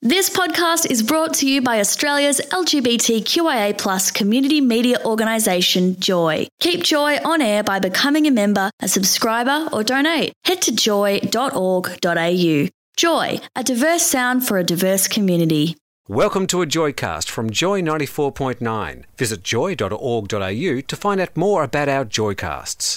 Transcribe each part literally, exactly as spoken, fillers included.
This podcast is brought to you by Australia's L G B T Q I A plus community media organisation, Joy. Keep Joy on air by becoming a member, a subscriber or donate. Head to joy dot org dot a u. Joy, a diverse sound for a diverse community. Welcome to a Joycast from Joy ninety-four point nine. Visit joy dot org dot a u to find out more about our Joycasts.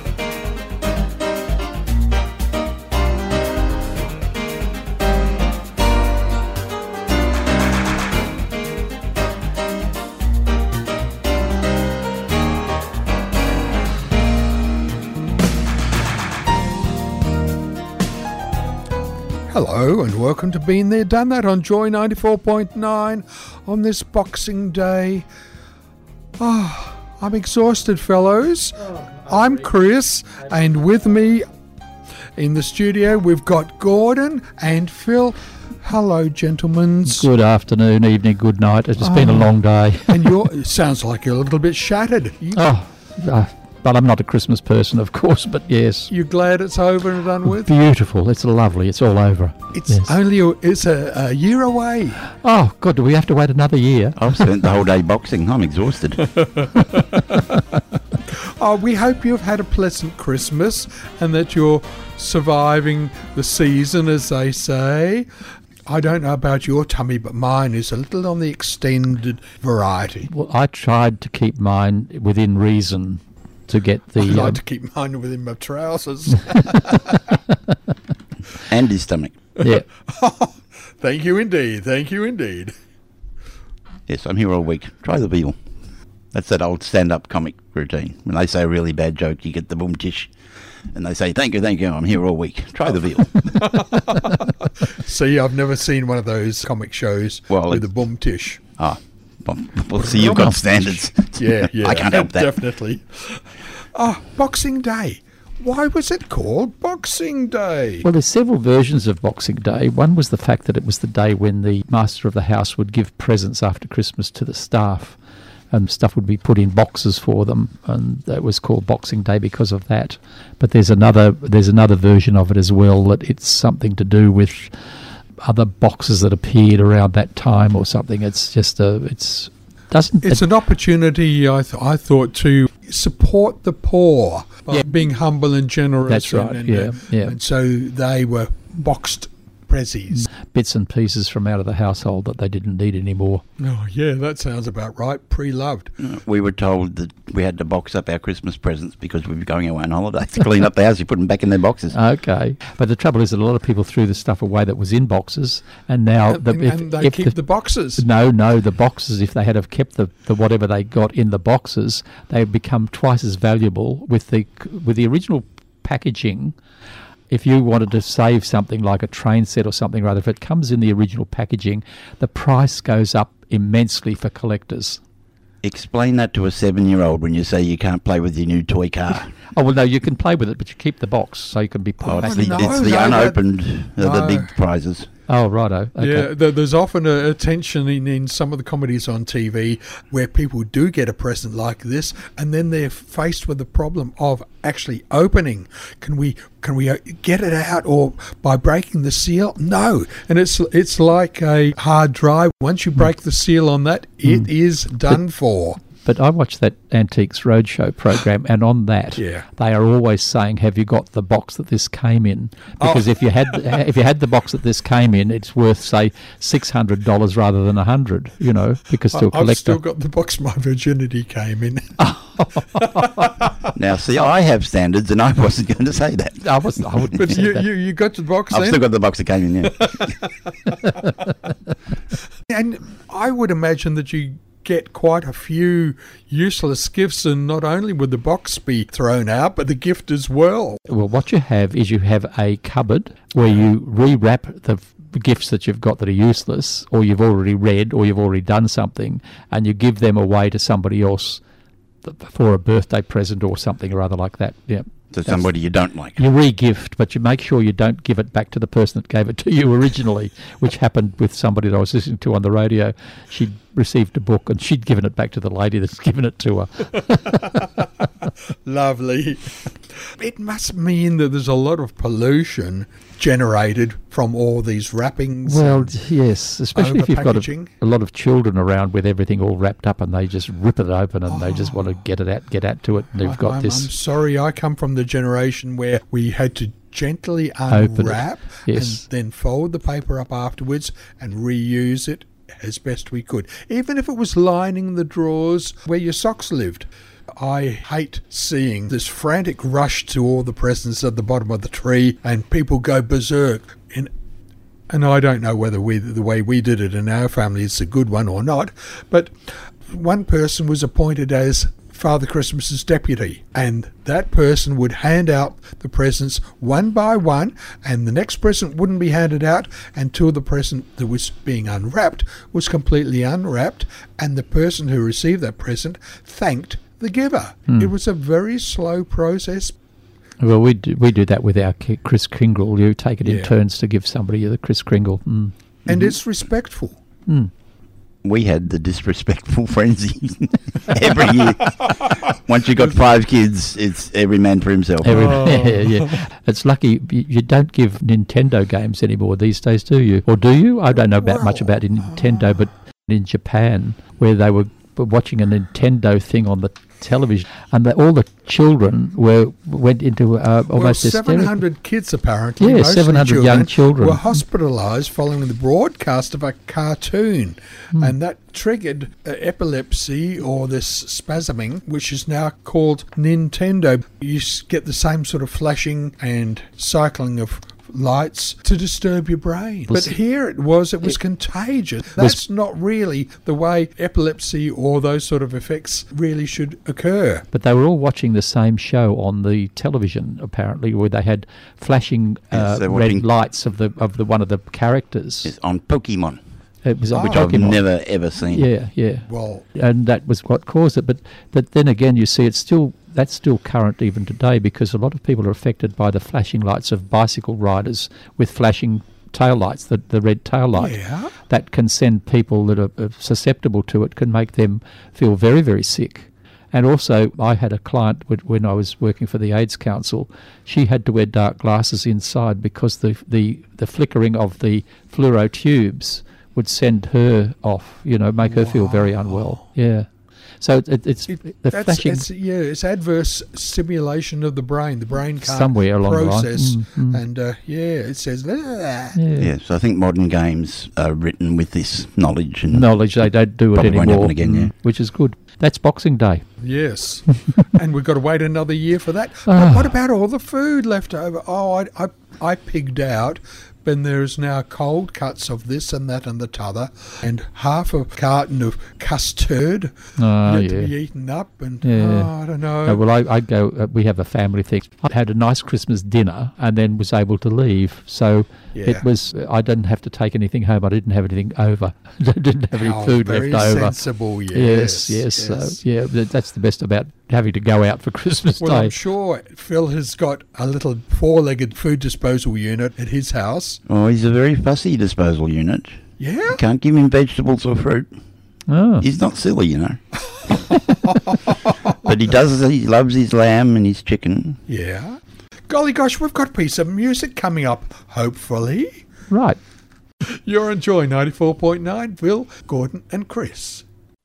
Hello and welcome to Been There, Done That on Joy ninety-four point nine on this Boxing Day. Oh, I'm exhausted, fellows. Oh, I'm Chris, and with me in the studio we've got Gordon and Phil. Hello, gentlemen. Good afternoon, evening, good night. It's oh, been a long day. And you're, it sounds like you're a little bit shattered. You, oh, uh, but I'm not a Christmas person, of course, but yes. You're glad it's over and done with? Beautiful. It's lovely. It's all over. It's yes. only a, it's a, a year away. Oh, God, do we have to wait another year? I've spent the whole day boxing. I'm exhausted. Oh, we hope you've had a pleasant Christmas and that you're surviving the season, as they say. I don't know about your tummy, but mine is a little on the extended variety. Well, I tried to keep mine within reason. To get the, I like um, to keep mine within my trousers. And his stomach. Yeah. Oh, thank you indeed. Thank you indeed. Yes, I'm here all week. Try the veal. That's that old stand-up comic routine. When they say a really bad joke, you get the boom tish. And they say, thank you, thank you, I'm here all week. Try the veal. See, I've never seen one of those comic shows well, with a boom tish. Ah, well, well, see, you've got standards. Yeah, yeah. I can't help that. Definitely. Oh, Boxing Day. Why was it called Boxing Day? Well, there's several versions of Boxing Day. One was the fact that it was the day when the master of the house would give presents after Christmas to the staff, and stuff would be put in boxes for them, and that was called Boxing Day because of that. But there's another there's another version of it as well, that it's something to do with other boxes that appeared around that time or something. It's just a it's doesn't it's it, an opportunity I th- I thought to support the poor by yeah. being humble and generous. That's right. And, yeah, uh, yeah. And so they were boxed prezzies. Bits and pieces from out of the household that they didn't need anymore. Oh, yeah, that sounds about right. Pre-loved. We were told that we had to box up our Christmas presents because we were going away on holiday to clean up the house. You put them back in their boxes. Okay. But the trouble is that a lot of people threw the stuff away that was in boxes, and now... And, the, and, if, and they if keep the, the boxes. No, no, the boxes, if they had have kept the, the whatever they got in the boxes, they would become twice as valuable with the with the original packaging. If you wanted to save something like a train set or something, rather, if it comes in the original packaging, the price goes up immensely for collectors. Explain that to a seven-year-old when you say you can't play with your new toy car. Oh, well, no, you can play with it, but you keep the box so you can be put Oh, back it's in the, the it's the no, unopened, that, uh, the no. big prizes. Oh, righto. Okay. Yeah, there, there's often a, a tension in, in some of the comedies on T V where people do get a present like this, and then they're faced with the problem of actually opening. Can we can we get it out, or by breaking the seal? No, and it's it's like a hard drive. Once you break mm. the seal on that, it mm. is done but, for. But I watched that Antiques Roadshow program, and on that, yeah. they are always saying, "Have you got the box that this came in?" Because oh. if you had if you had the box that this came in, it's worth, say, six hundred dollars rather than a hundred. You know, because to a collector, I've still got the box my virginity came in. Now, see, I have standards, and I wasn't going to say that. I wasn't. I wouldn't. But say you, that. you you got the box. I've then? still got the box that came in. Yeah. And I would imagine that you get quite a few useless gifts, and not only would the box be thrown out, but the gift as well. Well, what you have is you have a cupboard where you rewrap the gifts that you've got that are useless, or you've already read, or you've already done something, and you give them away to somebody else for a birthday present or something or other like that. Yeah. To somebody you don't like. You re-gift, but you make sure you don't give it back to the person that gave it to you originally, which happened with somebody that I was listening to on the radio. She'd received a book and she'd given it back to the lady that's given it to her. Lovely. It must mean that there's a lot of pollution generated from all these wrappings. Well, and yes, especially if you've got a, overpackaging. a lot of children around with everything all wrapped up and they just rip it open and they just want to get it out, get out to it. And they've got I'm, this. I'm sorry, I come from the generation where we had to gently Open it, unwrap yes. and then fold the paper up afterwards and reuse it as best we could, even if it was lining the drawers where your socks lived. I hate seeing this frantic rush to all the presents at the bottom of the tree and people go berserk. In, and I don't know whether we, the way we did it in our family is a good one or not, but one person was appointed as Father Christmas's deputy, and that person would hand out the presents one by one, and the next present wouldn't be handed out until the present that was being unwrapped was completely unwrapped, and the person who received that present thanked the giver. Hmm. It was a very slow process. Well, we do, we do that with our Ki- Kris Kringle. You take it in Yeah. turns to give somebody the Kris Kringle. Mm. And it's respectful. Mm. We had the disrespectful frenzy every year. Once you got five kids, it's every man for himself. Every, Oh. yeah, yeah. It's lucky you, you don't give Nintendo games anymore these days, do you? Or do you? I don't know about much about Nintendo, but in Japan, where they were watching a Nintendo thing on the television, and the, all the children were went into uh, Well, almost seven hysterical. hundred kids apparently, Yeah, mostly seven hundred young children. were hospitalised following the broadcast of a cartoon, Hmm. and that triggered uh, epilepsy or this spasming, which is now called Nintendo. You s- get the same sort of flashing and cycling of lights to disturb your brain. But here it was, it was contagious. That's not really the way epilepsy or those sort of effects really should occur. But they were all watching the same show on the television, apparently, where they had flashing Yes, uh, they're red watching- lights of the of the one of the characters. It's on Pokemon, It was on Oh. the I've Pokemon. never ever seen. Yeah, yeah. Well, And that was what caused it. But but then again, you see, it's still that's still current even today, because a lot of people are affected by the flashing lights of bicycle riders with flashing tail lights, the, the red tail light. yeah. That can send people that are, are susceptible to it, can make them feel very, very sick. And also, I had a client when- when I was working for the AIDS Council. She had to wear dark glasses inside because the the, the flickering of the fluoro tubes would send her off, you know, make her feel very unwell. Yeah. So it, it, it's It, the that's, flashing it's, yeah, it's adverse stimulation of the brain. The brain can't somewhere along process, the line. Mm, mm. and uh, yeah, it says. "Ah." yeah. Yeah, so I think modern games are written with this knowledge and Knowledge they don't do it Probably won't anymore, happen again, yeah. mm, which is good. That's Boxing Day. Yes, and we've got to wait another year for that. Ah. But what about all the food left over? Oh, I, I, I pigged out. But there's now cold cuts of this and that and the t'other, and half a carton of custard Oh, yet to yeah. be eaten up. And Yeah. oh, I don't know. No, well, I, I go. Uh, we have a family thing. I had a nice Christmas dinner and then was able to leave. So Yeah. it was. I didn't have to take anything home. I didn't have anything over. I didn't have any How food very left over. sensible, yes. Yes, yes. yes. So, yeah, that- that's the best about having to go out for Christmas Well, Day. I'm sure Phil has got a little four-legged food disposal unit at his house. oh, he's a very fussy disposal unit. Yeah? You can't give him vegetables or fruit. Oh, He's not silly, you know. But he does. He loves his lamb and his chicken. Yeah. Golly gosh, we've got a piece of music coming up, hopefully. right. You're on Joy ninety-four point nine, Phil, Gordon and Chris.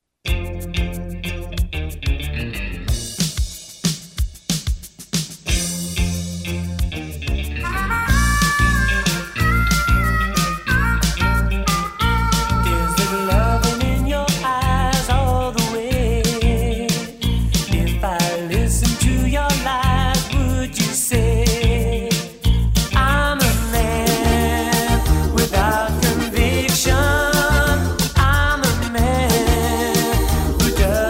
Is there loving in your eyes all the way? If I listen to your lies, would you say I'm a man without conviction? I'm a man who does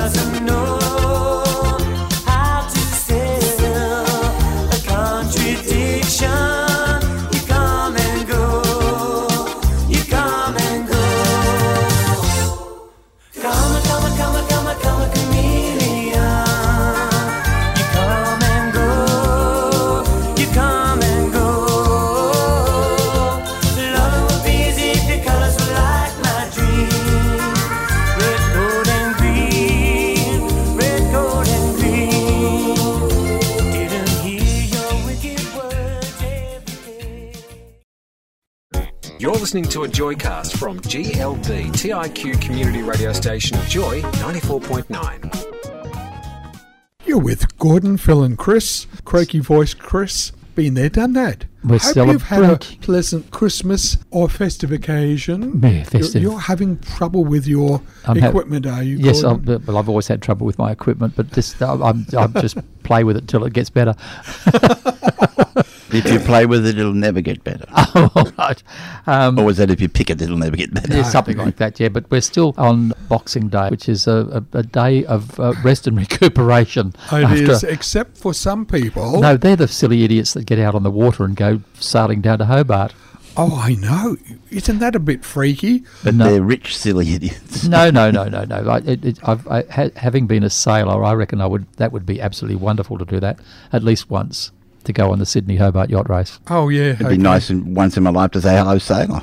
listening to a Joycast from G L B T I Q community radio station Joy ninety-four point nine. You're with Gordon, Phil and Chris, croaky voice Chris. Been there, done that. We're Hope you've had a celebrating. pleasant Christmas or festive occasion. Yeah, festive. You're, you're having trouble with your I'm ha- equipment, are you, Yes, I'm, Gordon? well, I've always had trouble with my equipment, but this I'm, I'm, I just play with it till it gets better. If you play with it, it'll never get better. Oh, all right. Um, Or is that if you pick it, it'll never get better? Yeah, something like that, yeah. But we're still on Boxing Day, which is a, a, a day of uh, rest and recuperation. It after- is, except for some people. No, they're the silly idiots that get out on the water and go sailing down to Hobart. Oh, I know. Isn't that a bit freaky? But No. they're rich, silly idiots. No, no, no, no, no. I, it, it, I've, I, ha, having been a sailor, I reckon I would. That would be absolutely wonderful to do that at least once, to go on the Sydney Hobart yacht race. Oh, yeah. It'd be nice in, once in my life to say hello, sailor.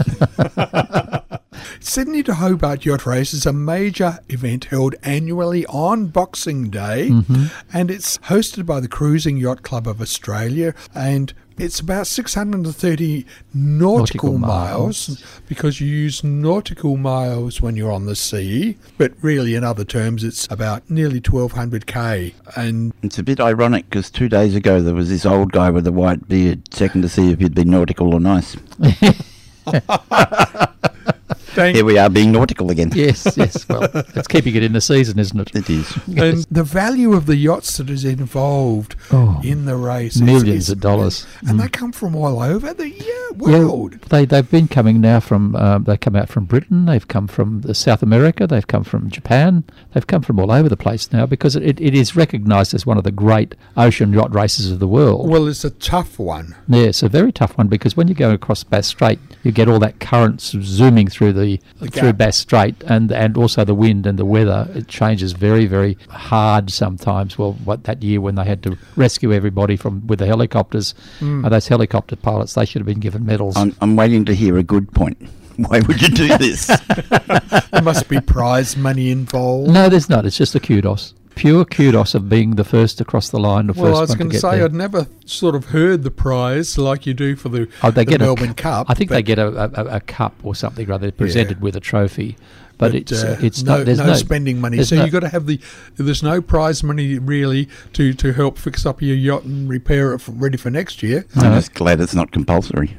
Sydney to Hobart Yacht Race is a major event held annually on Boxing Day, Mm-hmm. and it's hosted by the Cruising Yacht Club of Australia, and it's about six hundred thirty nautical, Nautical miles, miles. because you use nautical miles when you're on the sea, but really in other terms it's about nearly twelve hundred k. And It's a bit ironic because two days ago there was this old guy with a white beard checking to see if he'd been nautical or nice. thank Here we are being nautical again. Yes, yes. Well, it's keeping it in the season, isn't it? It is. and the value of the yachts that is involved Oh, in the race is- millions is- of dollars. and Mm. they come from all over the yeah, Yeah, world. they they've been coming now from um, they come out from Britain, they've come from the South America, they've come from Japan, they've come from all over the place now because it, it is recognised as one of the great ocean yacht races of the world. Well, it's a tough one. Yeah, it's a very tough one because when you go across Bass Strait, you get all that current sort of zooming through the, The through gap. Bass Strait, and and also the wind and the weather. It changes very very hard sometimes. Well, what that year when they had to rescue everybody from with the helicopters, Hmm. uh, those helicopter pilots, they should have been given medals. I'm, I'm waiting to hear a good point. Why would you do this? There must be prize money involved. No, there's not. It's just a kudos. Pure kudos of being the first across the line, the Well, I first was one going to to get say, there. I'd never sort of heard the prize like you do for the, Oh, they the get Melbourne a, Cup. I think they but- get a, a, a cup or something rather presented with a trophy. But, it's uh, it's no, not, there's no, no spending money. there's So no- you've got to have the. There's no prize money really to, to help fix up your yacht and repair it for, ready for next year. I'm just glad it's not compulsory.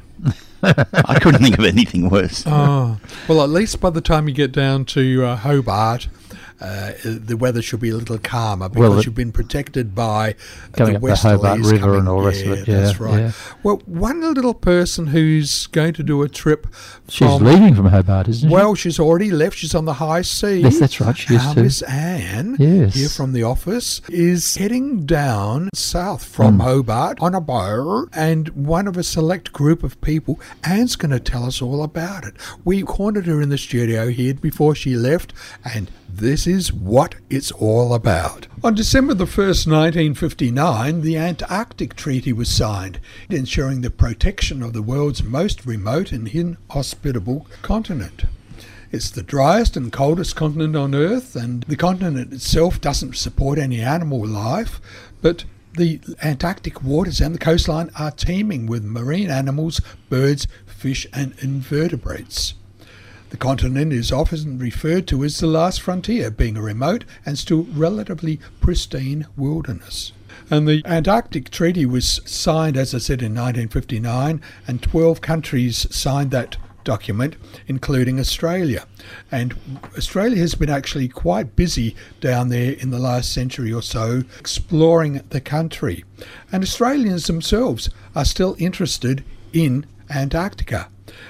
I couldn't think of anything worse. Oh, well, at least by the time you get down to uh, Hobart, uh, the weather should be a little calmer because Well, it- you've been protected by Coming the up the Hobart westerlies River coming- and all the rest of it, That's yeah, right. yeah. Well, one little person who's going to do a trip She's from. leaving from Hobart, isn't she? Well, she's already left. She's on the high sea. Yes, that's right, she is Our too. Miss Anne, Yes. here from the office, is heading down south from Mm. Hobart on a boat, and one of a select group of people. Anne's going to tell us all about it. We cornered her in the studio here before she left, and this is what it's all about. On December the first, nineteen fifty-nine, the Antarctic Treaty was signed, ensuring the protection of the world's most remote and inhospitable continent. It's the driest and coldest continent on Earth, and the continent itself doesn't support any animal life, but the Antarctic waters and the coastline are teeming with marine animals, birds, fish and invertebrates. The continent is often referred to as the last frontier, being a remote and still relatively pristine wilderness. And the Antarctic Treaty was signed, as I said, in nineteen fifty-nine, and twelve countries signed that document, including Australia. And Australia has been actually quite busy down there in the last century or so exploring the country. And Australians themselves are still interested in Antarctica.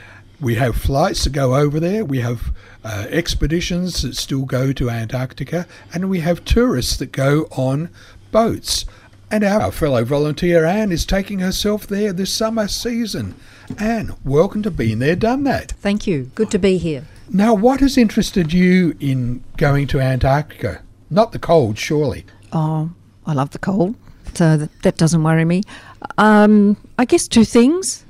We have flights that go over there, we have uh, expeditions that still go to Antarctica, and we have tourists that go on boats. And our fellow volunteer Anne is taking herself there this summer season. Anne, welcome to Been There, Done That. Thank you. Good to be here. Now, what has interested you in going to Antarctica? Not the cold, surely. Oh, I love the cold, so that, that doesn't worry me. Um, I guess two things.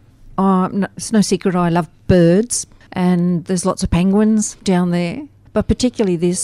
Uh, no, it's no secret I love birds, and there's lots of penguins down there. But particularly this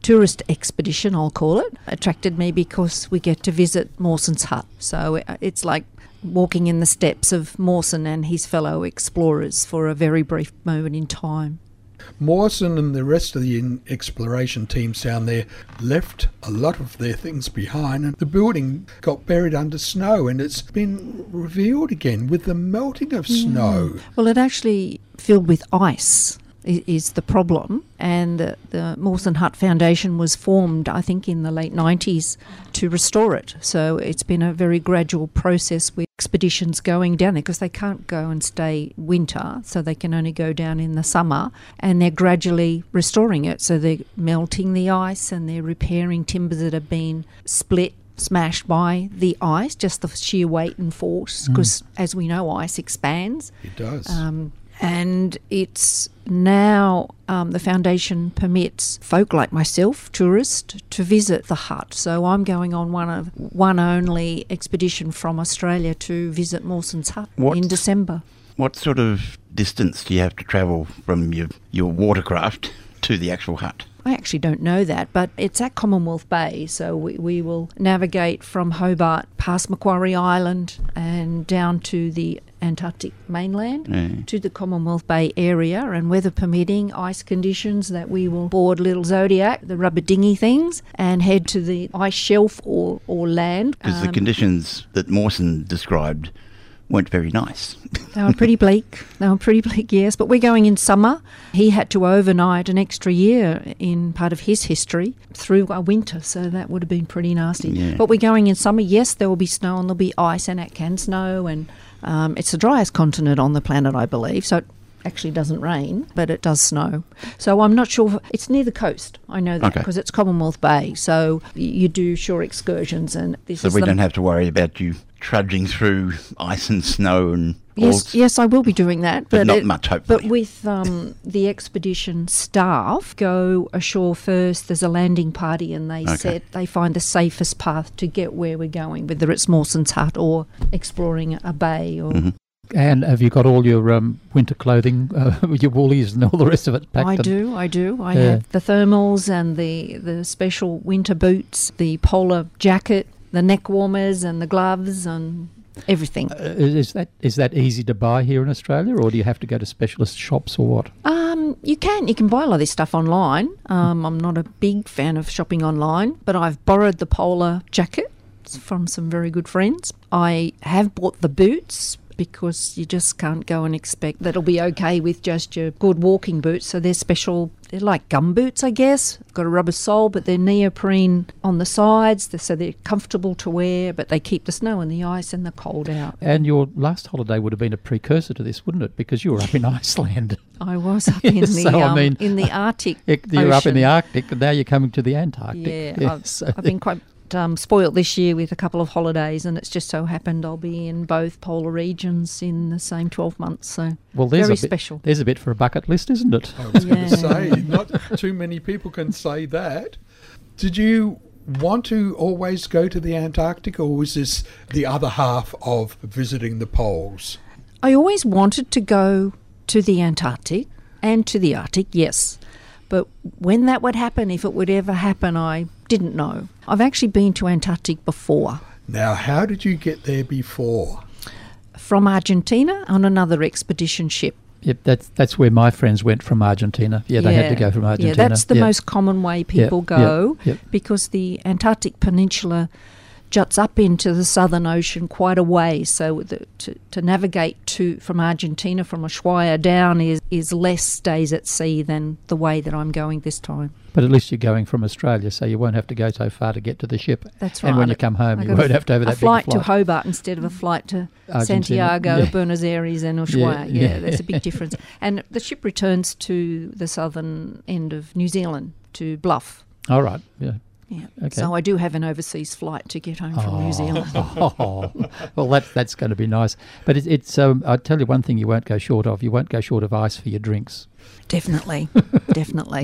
tourist expedition, I'll call it, attracted me because we get to visit Mawson's hut. So uh, it's like walking in the steps of Mawson and his fellow explorers for a very brief moment in time. Mawson and the rest of the in- exploration teams down there left a lot of their things behind, and the building got buried under snow, and it's been revealed again with the melting of snow. Well, it actually filled with ice i- is the problem, and the, the Mawson Hut Foundation was formed, I think, in the late nineties to restore it. So it's been a very gradual process with expeditions going down there because they can't go and stay winter, so they can only go down in the summer, and they're gradually restoring it. So they're melting the ice and they're repairing timbers that have been split, smashed by the ice, just the sheer weight and force, because as we know, ice expands. It does. Um, and it's now um, the foundation permits folk like myself, tourists, to visit the hut. So I'm going on one of one only expedition from Australia to visit Mawson's hut What- in December. What sort of distance do you have to travel from your, your watercraft to the actual hut? I actually don't know that, but it's at Commonwealth Bay, so we, we will navigate from Hobart past Macquarie Island and down to the Antarctic mainland Yeah. to the Commonwealth Bay area, and weather permitting, ice conditions, that we will board little Zodiac, the rubber dinghy things, and head to the ice shelf or, or land. Because the Um, conditions that Mawson described weren't very nice. They were pretty bleak. They were pretty bleak, yes. But we're going in summer. He had to overnight an extra year in part of his history through a winter, so that would have been pretty nasty. Yeah. But we're going in summer. Yes, there will be snow and there'll be ice, and it can snow. And um, it's the driest continent on the planet, I believe. So it actually doesn't rain, but it does snow. So I'm not sure. It's near the coast. I know that Okay. because it's Commonwealth Bay. So y- you do shore excursions, and this So is we the don't have to worry about you trudging through ice and snow and all. Yes, yes, I will be doing that, But but, not it- much, hopefully. But with um, the expedition staff, go ashore first. There's a landing party, and they Okay. said they find the safest path to get where we're going, whether it's Mawson's hut or exploring a bay. Or Mm-hmm. And have you got all your um, winter clothing, uh, your woolies and all the rest of it packed? I and- do, I do. I Yeah. have the thermals and the the special winter boots, the polar jacket, the neck warmers, and the gloves, and everything. Uh, is that is that easy to buy here in Australia, or do you have to go to specialist shops or what? Um, you can. You can buy a lot of this stuff online. Um, I'm not a big fan of shopping online, but I've borrowed the polar jacket from some very good friends. I have bought the boots because you just can't go and expect that it'll be okay with just your good walking boots. So they're special. They're like gum boots, I guess. Got a rubber sole, but they're neoprene on the sides, so they're comfortable to wear, but they keep the snow and the ice and the cold out. And your last holiday would have been a precursor to this, wouldn't it? Because you were up in Iceland. I was up in the So, I um, mean, in the Arctic. You're up in the Ocean. Arctic, and now you're coming to the Antarctic. Yeah, Yeah, I've, so- I've been quite um, spoilt this year with a couple of holidays, and it's just so happened I'll be in both polar regions in the same twelve months. So Well, there's very a bit, special. There's a bit for a bucket list, isn't it? I was going Yeah. to say, not too many people can say that. Did you want to always go to the Antarctic, or was this the other half of visiting the poles? I always wanted to go to the Antarctic and to the Arctic, yes. But when that would happen, if it would ever happen, I didn't know. I've actually been to Antarctic before. Now, how did you get there before? From Argentina on another expedition ship. Yep, that's that's where my friends went from Argentina. Yeah, they had to go from Argentina. Yeah, that's the Yeah. most common way people yeah, go yeah. because the Antarctic Peninsula juts up into the Southern Ocean quite a way. So the, to, to navigate to from Argentina, from Ushuaia down, is, is less days at sea than the way that I'm going this time. But at least you're going from Australia, so you won't have to go so far to get to the ship. That's right. And when you come home, I you got a won't f- have to have a that flight big flight. to Hobart instead of a flight to Argentina, Santiago, yeah. Buenos Aires, and Ushuaia. Yeah, Yeah, yeah. there's a big difference. And the ship returns to the southern end of New Zealand, to Bluff. All right, yeah. Yeah. Okay. So I do have an overseas flight to get home from New Zealand. Oh, well, that, that's going to be nice. But it, it's, um, I'll tell you one thing you won't go short of. You won't go short of ice for your drinks. Definitely, definitely.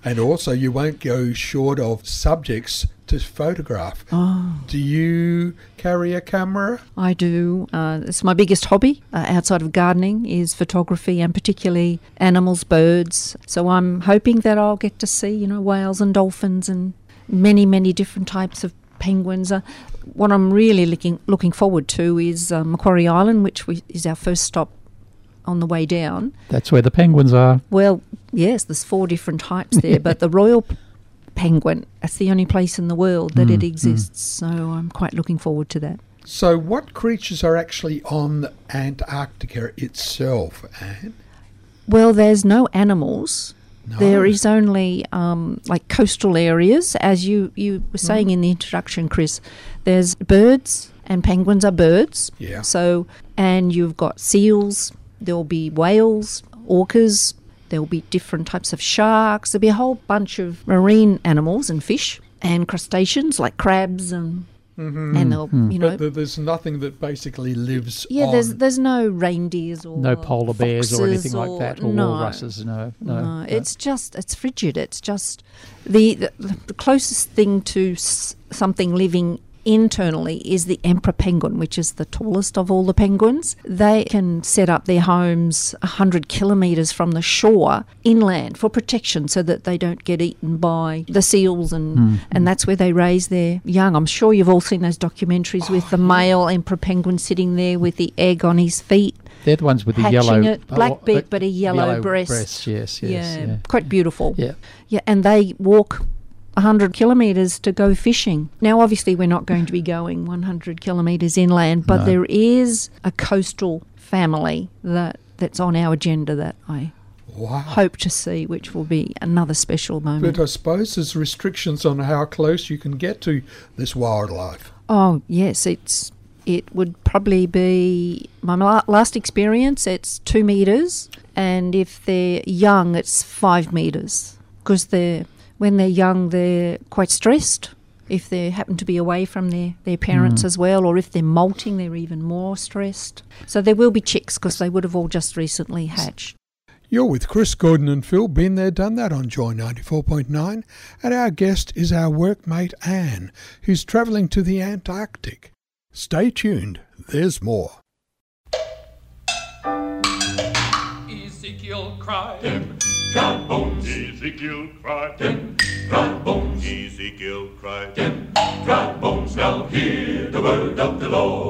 And also, you won't go short of subjects to photograph. Oh. Do you carry a camera? I do. Uh, it's my biggest hobby uh, outside of gardening is photography, and particularly animals, birds. So I'm hoping that I'll get to see, you know, whales and dolphins and many, many different types of penguins. Uh, what I'm really looking looking forward to is uh, Macquarie Island, which we, is our first stop on the way down. That's where the penguins are. Well, yes, there's four different types there, but the royal p- penguin, that's the only place in the world that Mm, it exists. So I'm quite looking forward to that. So what creatures are actually on Antarctica itself, Anne? Well, there's no animals. No. There is only um, like coastal areas, as you, you were saying in the introduction, Chris. There's birds, and penguins are birds. Yeah. So, and you've got seals. There'll be whales, orcas. There'll be different types of sharks. There'll be a whole bunch of marine animals and fish and crustaceans like crabs and Mm-hmm. and they'll you know But th- there's nothing that basically lives yeah. on. There's there's no reindeers or No polar bears or anything foxes like that, or no. walruses. No, no. No, it's just it's frigid. It's just the the, the closest thing to s- something living internally is the emperor penguin, which is the tallest of all the penguins. They can set up their homes one hundred kilometres from the shore inland for protection so that they don't get eaten by the seals, and, Mm. and that's where they raise their young. I'm sure you've all seen those documentaries with the male emperor penguin sitting there with the egg on his feet. They're the ones with the Hatching yellow... it, black oh, beak, uh, but a yellow breast. breast. Yes, yes. yeah, Yeah. quite beautiful. Yeah. Yeah, and they walk one hundred kilometres to go fishing. Now, obviously, we're not going to be going one hundred kilometres inland, but No. there is a coastal family that, that's on our agenda that I Wow. hope to see, which will be another special moment. But I suppose there's restrictions on how close you can get to this wildlife. Oh, yes, it's it would probably be my la- last experience. It's two metres, and if they're young, it's five metres, because they're when they're young, they're quite stressed. If they happen to be away from their, their parents Mm. as well, or if they're molting, they're even more stressed. So there will be chicks, because they would have all just recently hatched. You're with Chris, Gordon and Phil, been there, done that on Joy ninety-four point nine, and our guest is our workmate Anne, who's travelling to the Antarctic. Stay tuned, there's more. Ezekiel cried, them dry bones. Ezekiel cried, them dry bones. Ezekiel cried, them dry bones. Now hear the word of the Lord.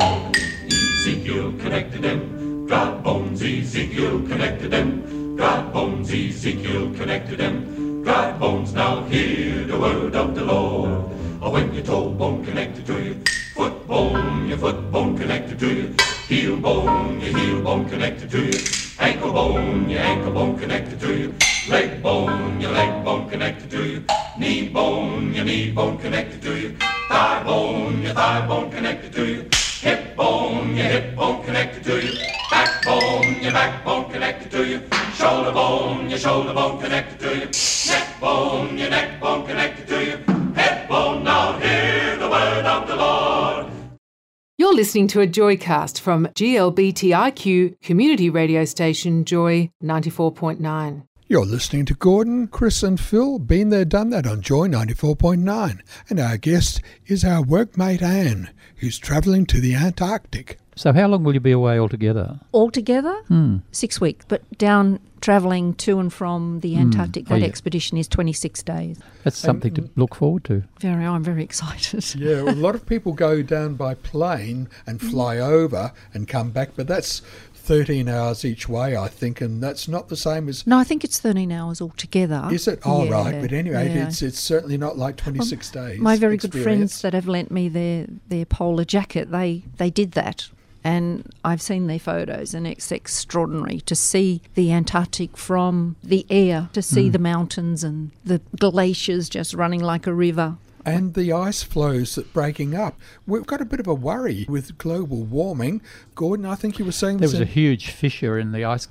Ezekiel connected them dry bones. Ezekiel connected them dry bones. Ezekiel connected them dry bones. Now hear the word of the Lord. Oh, when your toe bone connected to your foot bone, your foot bone connected to your heel bone, your heel bone connected to your ankle bone, your ankle bone connected to your leg bone, your leg bone connected to your knee bone, your knee bone connected to your thigh bone, your thigh bone connected to your hip bone, your hip bone connected to your backbone, your backbone connected to your shoulder bone, your shoulder bone connected to your neck bone, your neck bone connected to your head bone. Now hear the word of the Lord. You're listening to a Joycast from G L B T I Q community radio station Joy ninety-four point nine. You're listening to Gordon, Chris and Phil, been there, done that on Joy ninety-four point nine, and our guest is our workmate Anne, who's travelling to the Antarctic. So how long will you be away altogether? Altogether, Hmm. six weeks, but down travelling to and from the Antarctic, Oh, that yeah. expedition is twenty-six days. That's something to look forward to. Very, I'm very excited. Yeah, a lot of people go down by plane and fly over and come back, but that's thirteen hours each way, I think, and that's not the same as... No, I think it's thirteen hours altogether. Is it? Oh, Yeah, right. But anyway, yeah. it's it's certainly not like twenty-six days. My very good experience. friends that have lent me their, their polar jacket, they, they did that. And I've seen their photos, and it's extraordinary to see the Antarctic from the air, to see Mm. the mountains and the glaciers just running like a river. And the ice flows that breaking up. We've got a bit of a worry with global warming. Gordon, I think you were saying There was this a huge fissure in the ice cap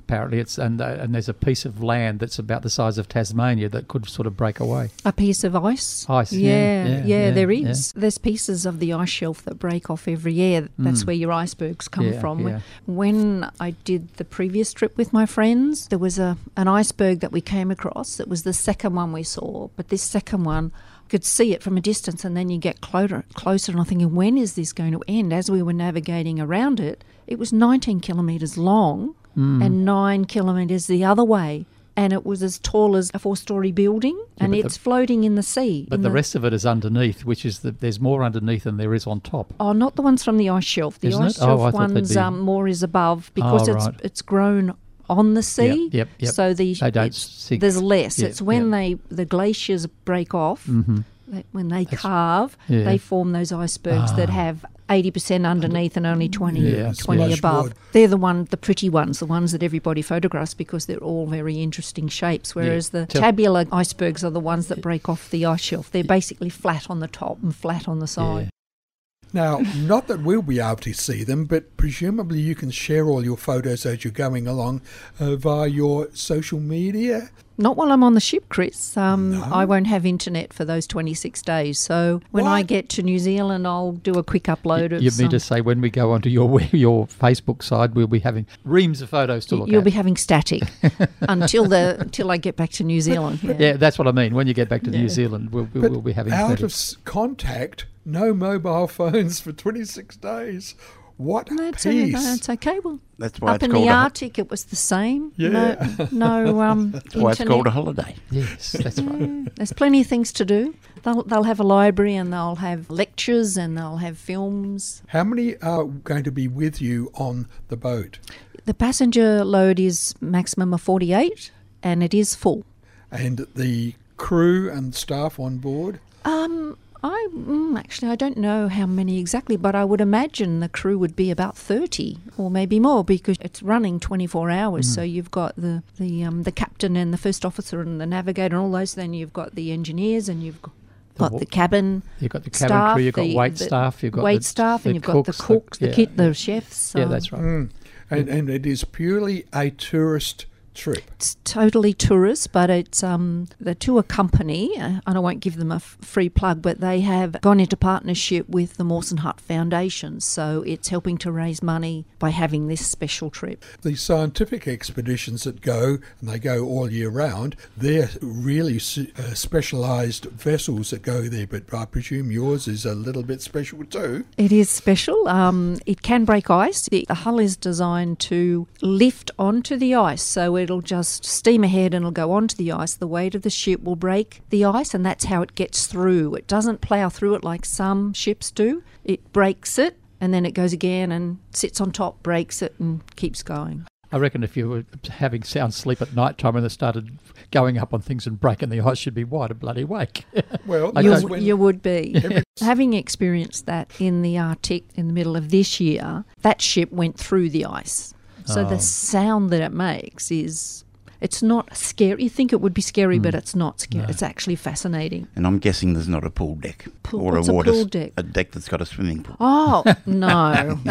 apparently. It's and uh, and there's a piece of land that's about the size of Tasmania that could sort of break away. A piece of ice? Ice, yeah. yeah, Yeah, yeah, yeah, there yeah. is. There's pieces of the ice shelf that break off every year. That's Mm. where your icebergs come Yeah, from. yeah. When I did the previous trip with my friends, there was a an iceberg that we came across. It was the second one we saw, but this second one, I could see it from a distance, and then you get closer, closer and I'm thinking, when is this going to end? As we were navigating around it, it was nineteen kilometres long Mm. and nine kilometres the other way. And it was as tall as a four-storey building, Yeah, and but it's the- floating in the sea. But in the rest of it is underneath, which is the, there's more underneath than there is on top. Oh, not the ones from the ice shelf. The Isn't ice it? Oh, shelf I thought they'd ones be- um, more is above because Oh, it's right. it's grown on the sea. Yep, yep, yep. So the They don't it's- sink. there's less. Yep, it's when yep. they the glaciers break off. Mhm. They, when they That's- carve, yeah. they form those icebergs that Ah. have eighty percent underneath and only twenty, Yeah, twenty splash above. wood. They're the one, the pretty ones, the ones that everybody photographs because they're all very interesting shapes. Whereas the Tell- tabular icebergs are the ones that break off the ice shelf. They're basically flat on the top and flat on the side. Now, not that we'll be able to see them, but presumably you can share all your photos as you're going along uh, via your social media. Not while I'm on the ship, Chris. Um, No? I won't have internet for those twenty-six days. So when I What? get to New Zealand, I'll do a quick upload of You some. mean to say when we go onto your your Facebook side, we'll be having reams of photos to look You'll at? be having static until the until I get back to New Zealand. Yeah. Yeah, that's what I mean. When you get back to Yeah. New Zealand, we'll, we'll, But we'll be having out plenty. of s- contact, no mobile phones for twenty-six days. What a That's, o- peace. that's okay. Well, That's why up it's in called the a ho- Arctic, it was the same. Yeah. No, no um, That's why it's called a internet. holiday. Yes, that's right. Yeah, there's plenty of things to do. They'll they'll have a library and they'll have lectures and they'll have films. How many are going to be with you on the boat? The passenger load is maximum of forty-eight, and it is full. And the crew and staff on board? Um, I mm, actually I don't know how many exactly, but I would imagine the crew would be about thirty or maybe more because it's running twenty-four hours. Mm. So you've got the the um, the captain and the first officer and the navigator and all those. Then you've got the engineers and you've got The got wa- the cabin. You've got the cabin staff, crew, you've got the- wait the staff, you've got wait the, staff, the and you've got the cooks, cooks, the, yeah, kit, yeah. the chefs. Yeah, um, that's right. Mm. And, and it is purely a tourist trip. It's totally tourist, but it's um, the tour company, uh, and I won't give them a f- free plug, but they have gone into partnership with the Mawson Hut Foundation, so it's helping to raise money by having this special trip. The scientific expeditions that go, and they go all year round, they're really s- uh, specialised vessels that go there, but I presume yours is a little bit special too. It is special. Um, it can break ice. The, the hull is designed to lift onto the ice, so it'll just steam ahead and it'll go onto the ice. The weight of the ship will break the ice, and that's how it gets through. It doesn't plough through it like some ships do. It breaks it, and then it goes again and sits on top, breaks it, and keeps going. I reckon if you were having sound sleep at night time and they started going up on things and breaking the ice, you'd be wide and bloody awake. Well, I You, that's don't- when- you would be. Every- Having experienced that in the Arctic in the middle of this year, that ship went through the ice. So Oh. the sound that it makes is, it's not scary. You think it would be scary, but it's not scary. No. It's actually fascinating. And I'm guessing there's not a pool deck Pool- or what's a a water pool s- deck? a deck that's got a swimming pool. Oh, no.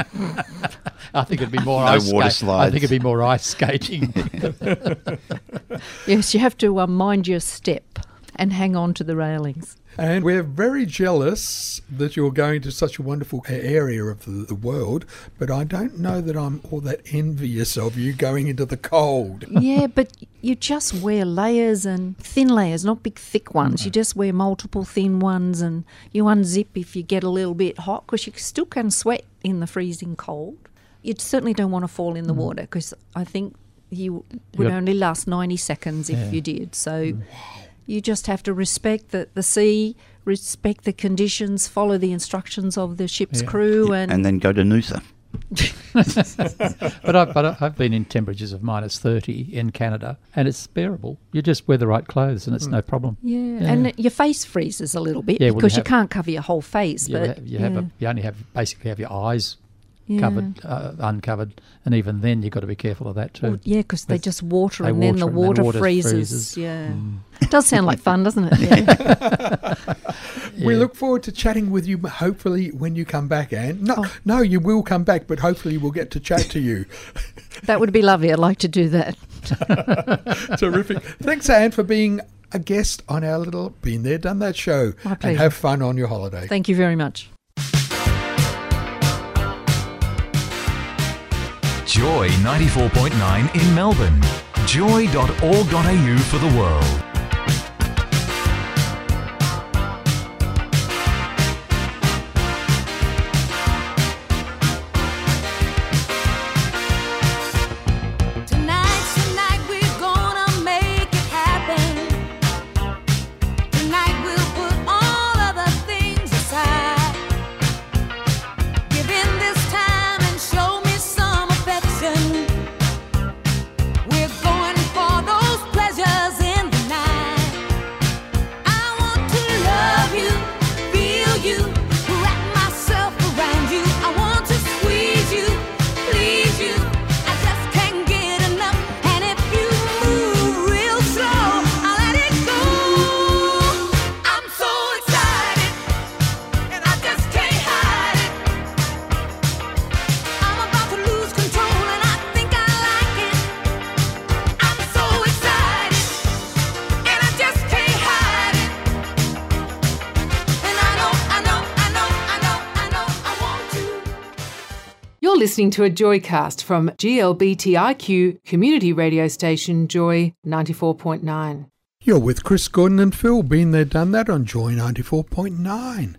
I think it'd be more No ice water skate- I think it'd slides. be more ice skating. Yes, you have to uh, mind your step and hang on to the railings. And we're very jealous that you're going to such a wonderful area of the, the world, but I don't know that I'm all that envious of you going into the cold. Yeah, but you just wear layers and thin layers, not big thick ones. You just wear multiple thin ones, and you unzip if you get a little bit hot, because you still can sweat in the freezing cold. You certainly don't want to fall in the water, because I think you would got- only last ninety seconds if Yeah. you did. So you just have to respect the, the sea, respect the conditions, follow the instructions of the ship's Yeah. crew, and, And then go to Noosa. But, I, but I- I've been in temperatures of minus thirty in Canada, and it's bearable. You just wear the right clothes, and it's no problem. yeah, Yeah. and your face freezes a little bit Yeah, well, you because you have- can't cover your whole face. You, but ha- you have yeah, a, you only have basically have your eyes yeah. covered, uh, uncovered, and even then you've got to be careful of that too. Well, yeah, because they With- just water they and then the water and then water, water freezes. freezes. Yeah, Mm. it does sound like fun, doesn't it? Yeah. We Yeah. look forward to chatting with you, hopefully, when you come back, Anne. No, Oh. no, you will come back, but hopefully we'll get to chat to you. That would be lovely. I'd like to do that. Terrific. Thanks, Anne, for being a guest on our little Been There, Done That show. My And pleasure. have fun on your holiday. Thank you very much. Joy ninety-four point nine in Melbourne. joy dot org dot a u for the world. Tonight's the night we're gonna make it happen. Tonight we'll put all other things aside. Give in this time and show me some affection. We're going for those pleasures in the night. I want to love you, feel you, wrap myself around you. I want to squeeze you, please you. I just can't get enough. And if you move real slow, I'll let it go. I'm so excited, and I just can't hide it. I'm about to lose control, and I think I like it. I'm so excited, and I just can't hide it. And I know, I know, I know, I know, I know, I want to. You're listening to a Joycast from G L B T I Q community radio station Joy ninety-four point nine. You're with Chris Gordon and Phil. Been There, Done That on Joy ninety-four point nine.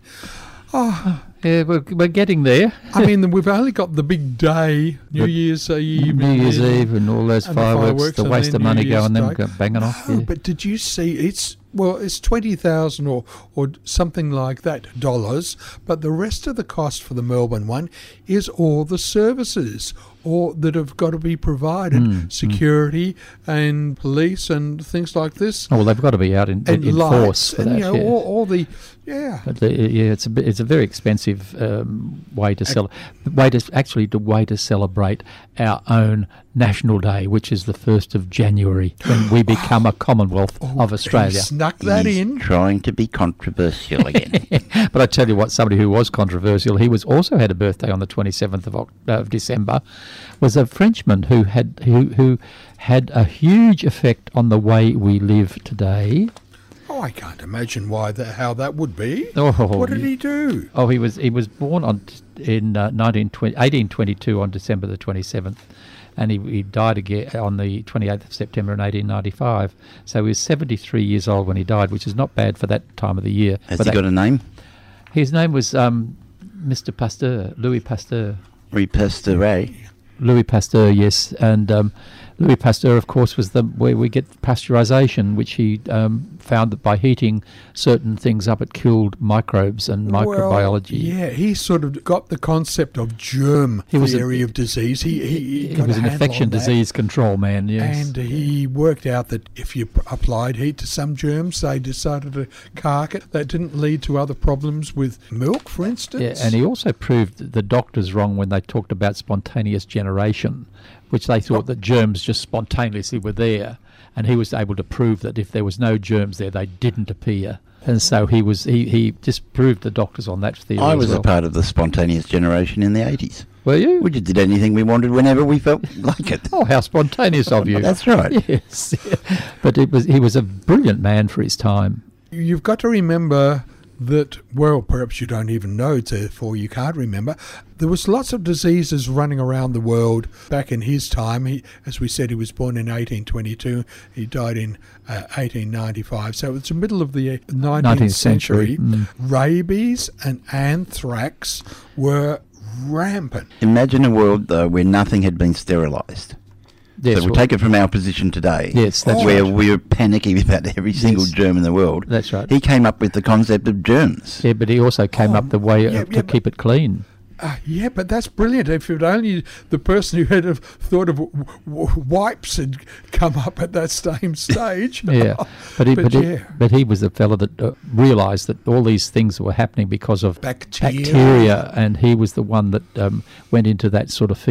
Oh, Yeah, we're, we're getting there. I mean, we've only got the big day, New The- Year's Eve. New and Year's then- Eve and all those and the fireworks, fireworks the and waste then of money New Year's going them Day. go banging off. No, Yeah. but did you see? It's well, it's twenty thousand or or something like that dollars. But the rest of the cost for the Melbourne one is all the services, or that have got to be provided, Mm, mm. security and police and things like this, Oh, well, they've got to be out in, and in lights, force for and that. you know yeah. all, all the yeah. But the, yeah, it's a bit- it's a very expensive um, way to sell way to actually the way to celebrate our own National Day, which is the first of January, when we become a Commonwealth Oh, of Australia. he snuck that He's in. trying to be controversial again. But I tell you what, somebody who was controversial, he was also had a birthday on the twenty-seventh of, Oct- uh, of December, was a Frenchman who had who who had a huge effect on the way we live today. Oh, I can't imagine why that how that would be. Oh, What did yeah. he do? Oh, he was he was born on in uh, nineteen twenty, eighteen twenty-two on December the twenty-seventh, and he, he died again on the twenty-eighth of September in eighteen ninety-five. So he was seventy-three years old when he died, which is not bad for that time of the year. Has But he that- got a name? His name was um, Mister Pasteur, Louis Pasteur. Louis Pasteur. Louis Pasteur, yes, and um, Louis Pasteur, of course, was the where we get pasteurisation, which he um, found that by heating certain things up, it killed microbes and Well, microbiology. yeah, he sort of got the concept of germ He was a- theory of disease. He he, he, He got was a an handle infection on that. disease control man, yes. And he worked out that if you p- applied heat to some germs, they decided to cark it. That didn't lead to other problems with milk, for instance. Yeah, and he also proved the doctors wrong when they talked about spontaneous generation, which they thought that germs just spontaneously were there, and he was able to prove that if there was no germs there, they didn't appear. And so he was he, he disproved the doctors on that theory. I as was well. a part of the spontaneous generation in the eighties. Were you? We just did anything we wanted whenever we felt like it. Oh, how spontaneous of you! That's right. Yes, but it was he was a brilliant man for his time. You've got to remember that, well, perhaps you don't even know, therefore you can't remember. There was lots of diseases running around the world back in his time. He, as we said, he was born in eighteen twenty-two. He died in uh, eighteen ninety-five. So it's the middle of the nineteenth, nineteenth century. century, mm. Rabies and anthrax were rampant. Imagine a world, though, where nothing had been sterilised. Yes, so we well- take it from our position today, Yes, that's where right. we're panicking about every single Yes. germ in the world. That's right. He came up with the concept of germs. Yeah, but he also came Oh, up the way yeah, uh, to yeah, keep it clean. Uh, yeah, but that's brilliant. If it only the person who had have thought of w- w- wipes had come up at that same stage. Yeah, but he, But but, he, yeah. but he was the fellow that uh, realised that all these things were happening because of Bacteria. bacteria, and he was the one that um, went into that sort of field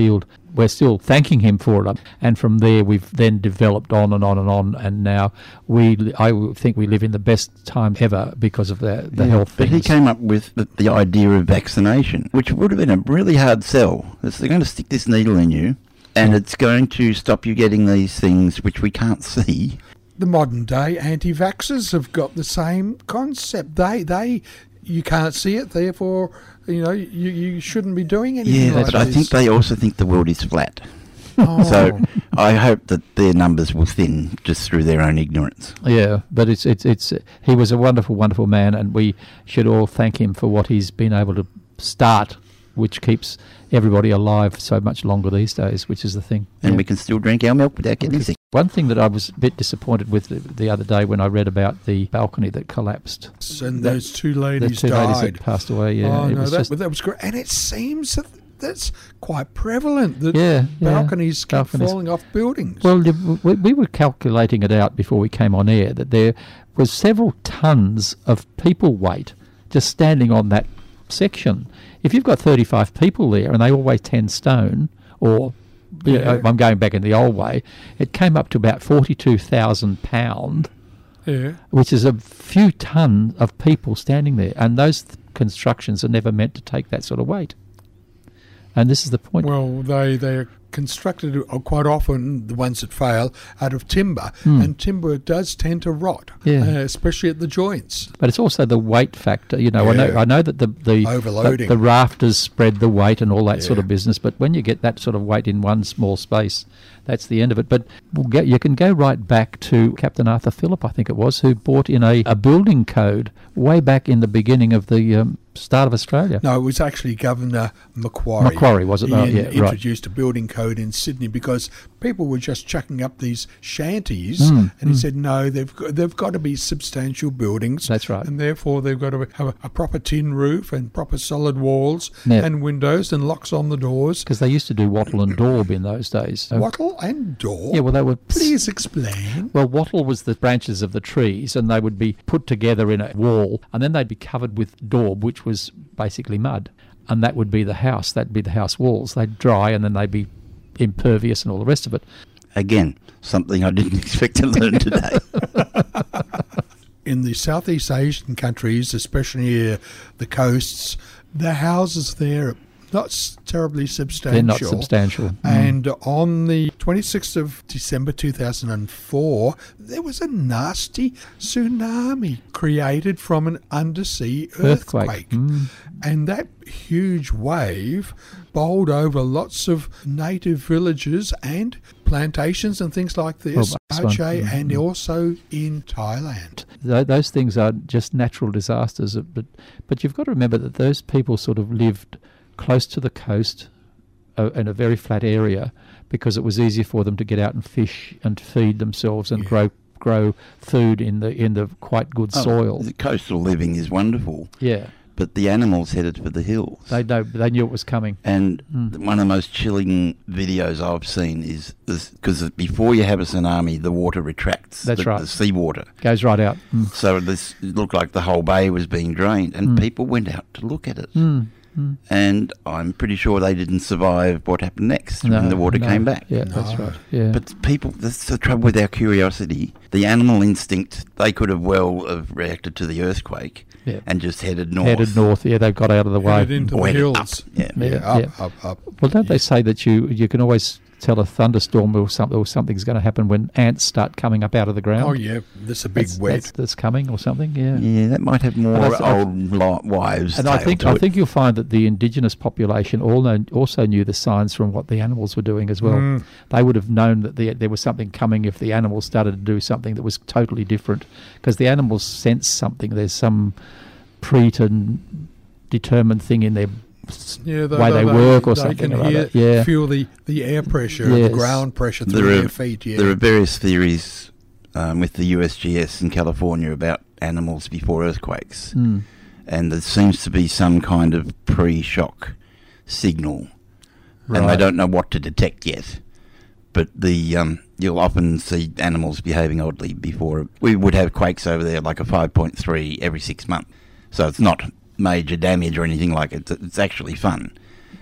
we're still thanking him for it. And from there, we've then developed on and on and on. And now we, I think we live in the best time ever because of the, the Yeah, health but things. he came up with the, the idea of vaccination, which would have been a really hard sell. It's, they're going to stick this needle in you, and it's going to stop you getting these things which we can't see. The modern day anti-vaxxers have got the same concept. They, they, you can't see it, therefore, you know, you, you shouldn't be doing anything Yeah, like but I this. think they also think the world is flat. Oh. So I hope that their numbers will thin just through their own ignorance. Yeah, but it's it's it's he was a wonderful, wonderful man, and we should all thank him for what he's been able to start, which keeps everybody alive so much longer these days, which is the thing. And Yeah. we can still drink our milk without getting sick. One thing that I was a bit disappointed with the, the other day when I read about the balcony that collapsed. And That- those two The ladies two died. ladies that passed away, yeah. Oh, it no, was that, just, that was great. And it seems that that's quite prevalent, that Yeah, yeah, balconies keep balconies. falling off buildings. well, the- we, we were calculating it out before we came on air that there was several tons of people weight just standing on that section. If you've got thirty-five people there and they all weigh ten stone, or you know, Yeah. I'm going back in the old way, it came up to about forty-two thousand pounds, yeah. which is a few ton of people standing there. And those th- constructions are never meant to take that sort of weight. And this is the point. Well, they they're constructed uh, quite often, the ones that fail, out of timber, Hmm. and timber does tend to rot, Yeah. uh, especially at the joints. But it's also the weight factor. You know, I know Yeah. I know that the the, Overloading. the the rafters spread the weight and all that sort Yeah. of business. But when you get that sort of weight in one small space, that's the end of it. But we'll get, you can go right back to Captain Arthur Phillip, I think it was, who brought in a, a building code way back in the beginning of the um, start of Australia. No, it was actually Governor Macquarie. Macquarie, was it? He Oh, in- yeah, right. introduced a building code in Sydney because people were just chucking up these shanties, Mm, and he mm. said, no, they've got, they've got to be substantial buildings. That's right. And therefore they've got to have a, a proper tin roof and proper solid walls Yeah. and windows and locks on the doors. Because they used to do wattle and daub in those days. So- Wattle and door? Yeah, well, they were. Please explain. Well, wattle was the branches of the trees, and they would be put together in a wall, and then they'd be covered with daub, which was basically mud, and that would be the house. That'd be the house walls. They'd dry, and then they'd be impervious and all the rest of it. Again, something I didn't expect to learn today. In the Southeast Asian countries, especially near the coasts, the houses there are not s- terribly substantial. They're not substantial. Mm. And on the twenty-sixth of December two thousand four, there was a nasty tsunami created from an undersea Earthquake. earthquake. Mm. And that huge wave bowled over lots of native villages and plantations and things like this, Well, that's one. Aceh, and Mm. also in Thailand. Th- those things are just natural disasters, uh, but but you've got to remember that those people sort of lived close to the coast uh, in a very flat area because it was easier for them to get out and fish and feed themselves and Yeah. grow grow food in the in the quite good Oh, soil. The coastal living is wonderful, Yeah, but the animals headed for the hills. they know they knew it was coming. And Mm. th- one of the most chilling videos I've seen is because before you have a tsunami, the water retracts. That's the, right. The seawater. Goes right out. Mm. So this it looked like the whole bay was being drained, and Mm. people went out to look at it. Mm. Mm. And I'm pretty sure they didn't survive what happened next No, when the water no. came back. Yeah, that's No. right. Yeah, But people, that's the trouble with our curiosity. The animal instinct, they could have well have reacted to the earthquake Yeah. and just headed north. headed north. Yeah, they've got out of the way. Headed into Or the headed hills. up. Yeah. Yeah, Yeah, up, yeah. up, up. Well, don't they Yes. say that you you can always tell a thunderstorm or something or something's going to happen when ants start coming up out of the ground? Oh, yeah, there's a big that's, wet. that's, that's coming or something. Yeah. Yeah, that might have more And I- I- old li- wives' And I tale think to I it. think you'll find that the indigenous population all know, also knew the signs from what the animals were doing as well. Mm. They would have known that the, there was something coming if the animals started to do something that was totally different, because the animals sense something. There's some predetermined thing in their s- Yeah, they, way they, work or they something. can or hear, other. Yeah. feel the, the air pressure, Yes. the ground pressure through There are, their feet. Yeah, there are various theories um, with the U S G S in California about animals before earthquakes. Mm. And there seems to be some kind of pre-shock signal. And they Right. don't know what to detect yet. But the um, you'll often see animals behaving oddly before. We would have quakes over there like a five point three every six months. So it's not major damage or anything like it. It's actually fun.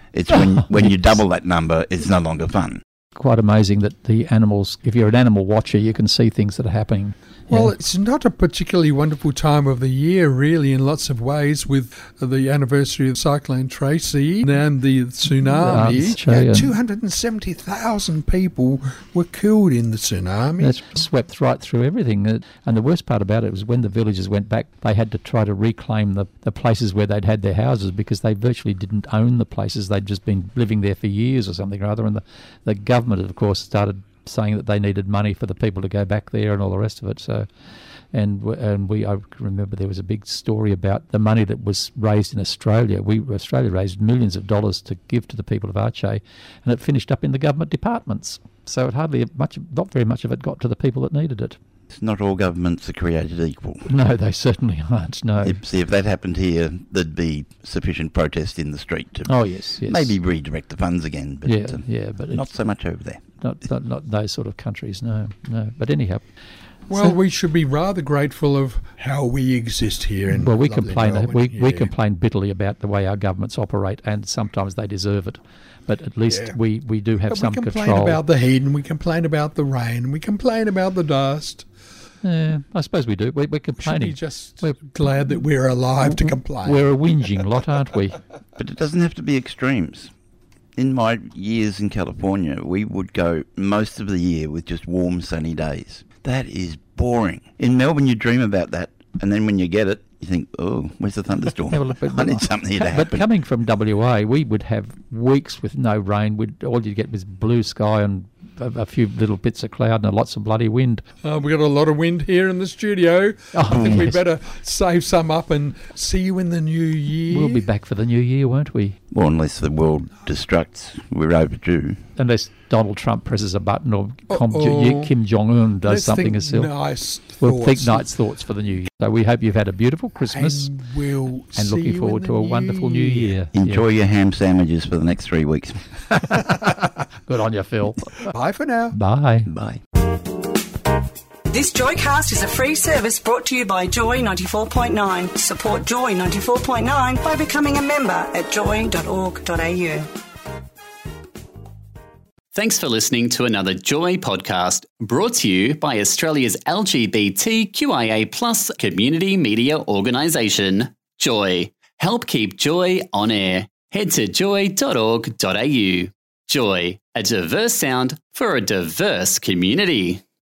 It's when, when you double that number, it's no longer fun. Quite amazing that the animals, if you're an animal watcher, you can see things that are happening. Well, Yeah. it's not a particularly wonderful time of the year, really, in lots of ways, with the anniversary of Cyclone Tracy and the tsunami. That's true, yeah. two hundred seventy thousand people were killed in the tsunami. It's swept right through everything. Uh, And the worst part about it was when the villagers went back, they had to try to reclaim the, the places where they'd had their houses because they virtually didn't own the places. They'd just been living there for years or something or other. And the, the government, of course, started saying that they needed money for the people to go back there and all the rest of it. So, and w- and we, I remember there was a big story about the money that was raised in Australia. We Australia raised millions of dollars to give to the people of Aceh, and it finished up in the government departments. So it hardly much, not very much of it got to the people that needed it. It's not all governments are created equal. No, they certainly aren't. No. If, see, if that happened here, there'd be sufficient protest in the street to Oh yes, yes. maybe redirect the funds again. But Yeah, uh, yeah, but not it's so much over there. not, not not those sort of countries. No, no. But anyhow. Well, So- we should be rather grateful of how we exist here. In Well, we lovely complain. Melbourne. We, we Yeah. complain bitterly about the way our governments operate, and sometimes they deserve it. But at least Yeah. we, we do have But some we complain control. about the heat, and we complain about the rain, and we complain about the dust. Yeah, I suppose we do. We, we're Should be complaining. just We're- glad that we're alive to complain. We're a whinging lot, aren't we? But it doesn't have to be extremes. In my years in California, we would go most of the year with just warm, sunny days. That is boring. In Melbourne, you dream about that, and then when you get it, you think, oh, where's the thunderstorm? Yeah, well, but- I need something here to But happen. coming from W A, we would have weeks with no rain. We'd, all you'd get was blue sky and a, a few little bits of cloud and lots of bloody wind. Uh, we've got a lot of wind here in the studio. Oh, I think we yes. better save some up and see you in the new year. We'll be back for the new year, won't we? Well, unless the world destructs, we're overdue. Unless Donald Trump presses a button or Com- Uh-oh. Kim Jong-un does Let's something think as well. nice We'll think thoughts. nice thoughts for the new year. So we hope you've had a beautiful Christmas And we'll and see looking you forward in to the a wonderful new year. Enjoy your ham sandwiches for the next three weeks. Yeah. Good on you, Phil. Bye for now. Bye. Bye. This Joycast is a free service brought to you by Joy ninety-four point nine. Support Joy ninety-four point nine by becoming a member at joy dot org dot a u. Thanks for listening to another Joy podcast brought to you by Australia's L G B T Q I A plus community media organisation, Joy. Help keep Joy on air. Head to joy dot org dot a u. Joy, a diverse sound for a diverse community.